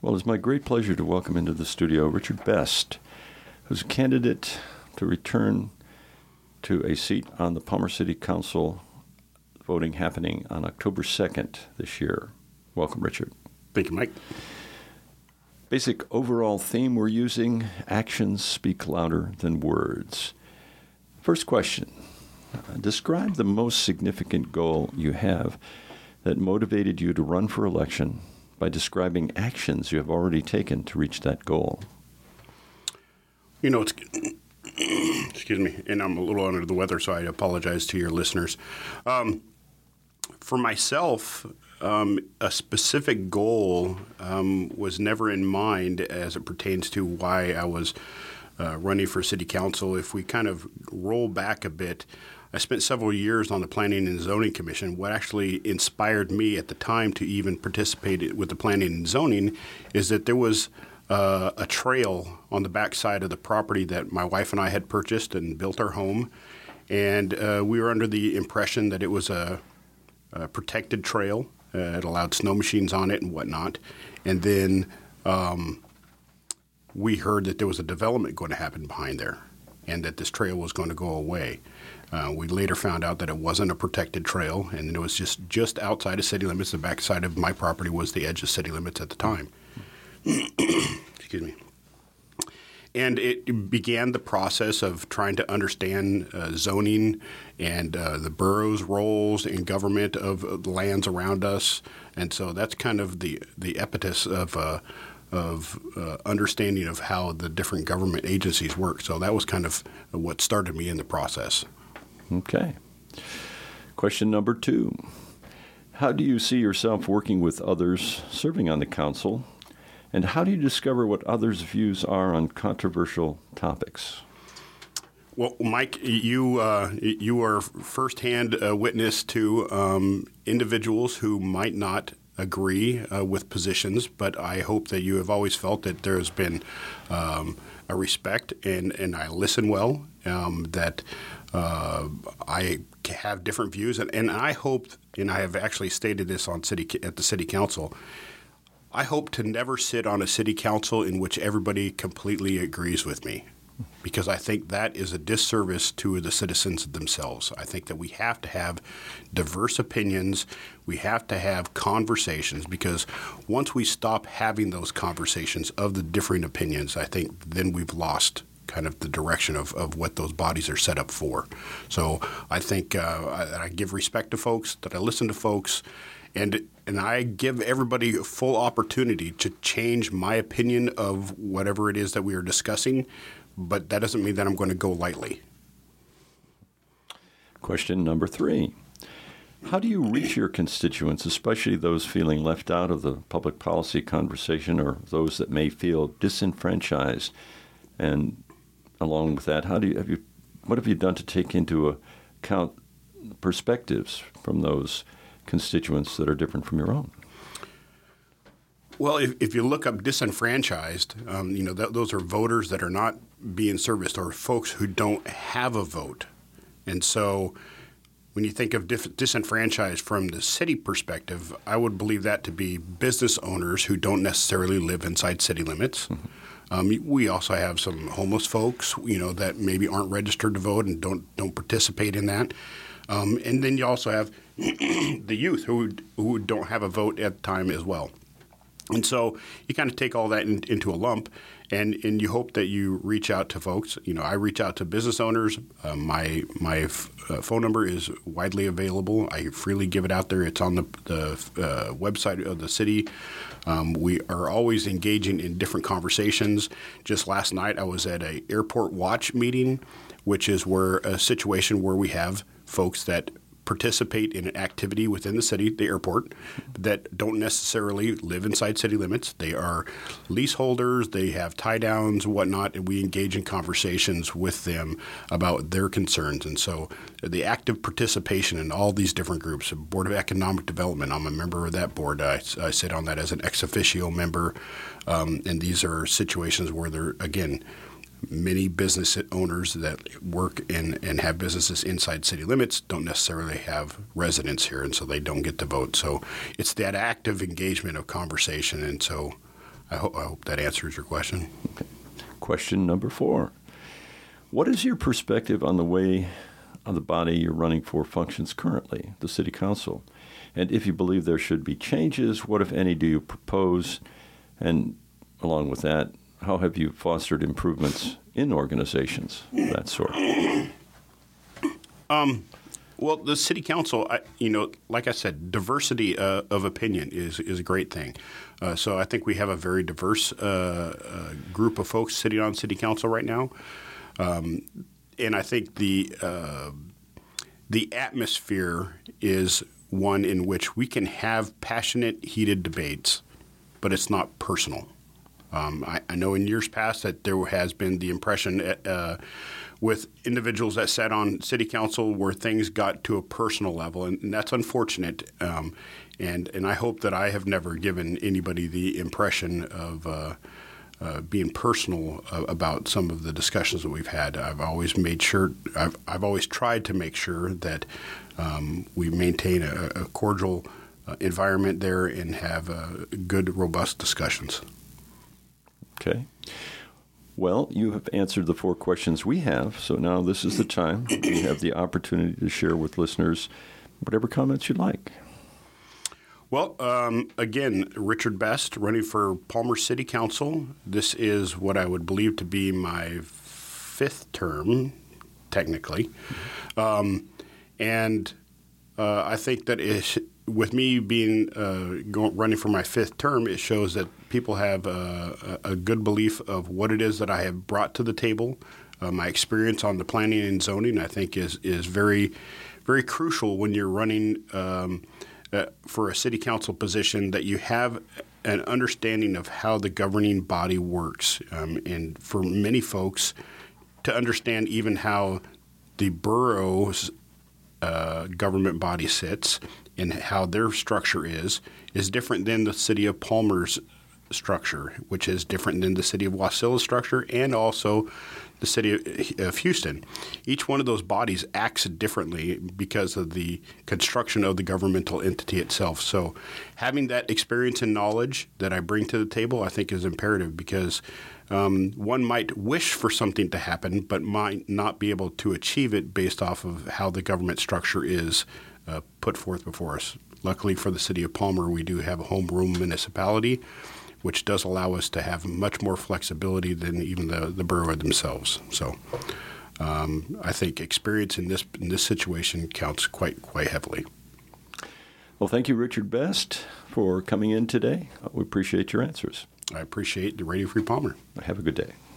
Well, it's my great pleasure to welcome into the studio Richard Best, who's a candidate to return to a seat on the Palmer City Council, voting happening on October 2nd this year. Welcome, Richard. Thank you, Mike. Basic overall theme we're using, actions speak louder than words. First question, describe the most significant goal you have that motivated you to run for election by describing actions you have already taken to reach that goal. You know, excuse me, and I'm a little under the weather, so I apologize to your listeners. For myself, a specific goal was never in mind as it pertains to why I was running for city council. If we kind of roll back a bit, I spent several years on the Planning and Zoning Commission. What actually inspired me at the time to even participate with the Planning and Zoning is that there was a trail on the backside of the property that my wife and I had purchased and built our home. And we were under the impression that it was a protected trail. It allowed snow machines on it and whatnot. And then we heard that there was a development going to happen behind there and that this trail was going to go away. We later found out that it wasn't a protected trail, and it was just outside of city limits. The backside of my property was the edge of city limits at the time. Excuse me. And it began the process of trying to understand zoning and the borough's roles in government of the lands around us. And so that's kind of the impetus of understanding of how the different government agencies work. So that was kind of what started me in the process. Okay. Question number 2. How do you see yourself working with others serving on the council? And how do you discover what others' views are on controversial topics? Well, Mike, you are firsthand witness to individuals who might not agree with positions, but I hope that you have always felt that there has been a respect and I listen well, that I have different views, and I hope, and I have actually stated this at the city council, I hope to never sit on a city council in which everybody completely agrees with me, because I think that is a disservice to the citizens themselves. I think that we have to have diverse opinions. We have to have conversations, because once we stop having those conversations of the differing opinions, I think then we've lost kind of the direction of what those bodies are set up for. So I think I give respect to folks, that I listen to folks, and I give everybody a full opportunity to change my opinion of whatever it is that we are discussing, but that doesn't mean that I'm going to go lightly. Question number 3. How do you reach your constituents, especially those feeling left out of the public policy conversation or those that may feel disenfranchised? And along with that, what have you done to take into account perspectives from those constituents that are different from your own? Well, if you look up disenfranchised, those are voters that are not being serviced, or folks who don't have a vote. And so when you think of disenfranchised from the city perspective, I would believe that to be business owners who don't necessarily live inside city limits. Mm-hmm. We also have some homeless folks, that maybe aren't registered to vote and don't participate in that. And then you also have the youth who don't have a vote at the time as well. And so you kind of take all that into a lump, and you hope that you reach out to folks. I reach out to business owners. My phone number is widely available. I freely give it out there. It's on the website of the city. We are always engaging in different conversations. Just last night, I was at an airport watch meeting, which is a situation where we have folks that participate in an activity within the city, the airport, that don't necessarily live inside city limits. They are leaseholders, they have tie downs, whatnot, and we engage in conversations with them about their concerns. And so the active participation in all these different groups, Board of Economic Development, I'm a member of that board. I sit on that as an ex officio member. And these are situations where there, again, many business owners that work and have businesses inside city limits don't necessarily have residents here, and so they don't get to vote. So it's that active engagement of conversation, and so I hope that answers your question. Okay. Question number 4. What is your perspective on the way the body you're running for functions currently, the City Council? And if you believe there should be changes, what, if any, do you propose? And along with that, how have you fostered improvements in organizations of that sort? Well, the City Council, like I said, diversity of opinion is a great thing. So I think we have a very diverse group of folks sitting on City Council right now. And I think the atmosphere is one in which we can have passionate, heated debates, but it's not personal. I know in years past that there has been the impression with individuals that sat on City Council where things got to a personal level, and that's unfortunate. And I hope that I have never given anybody the impression of being personal about some of the discussions that we've had. I've always made sure, I've always tried to make sure that we maintain a cordial environment there and have good, robust discussions. Okay. Well, you have answered the 4 questions we have, so now this is the time we have the opportunity to share with listeners whatever comments you'd like. Well, again, Richard Best, running for Palmer City Council. This is what I would believe to be my 5th term, technically. And I think that with me being running for my 5th term, it shows that people have a good belief of what it is that I have brought to the table. My experience on the planning and zoning, I think, is very, very crucial when you're running for a city council position, that you have an understanding of how the governing body works. And for many folks, to understand even how the borough's government body sits and how their structure is different than the city of Palmer's structure, which is different than the city of Wasilla's structure and also the city of Houston. Each one of those bodies acts differently because of the construction of the governmental entity itself. So having that experience and knowledge that I bring to the table, I think, is imperative, because one might wish for something to happen but might not be able to achieve it based off of how the government structure is put forth before us. Luckily for the city of Palmer, we do have a home rule municipality, which does allow us to have much more flexibility than even the borough themselves. So I think experience in this situation counts quite heavily. Well, thank you, Richard Best, for coming in today. We appreciate your answers. I appreciate the Radio Free Palmer. Have a good day.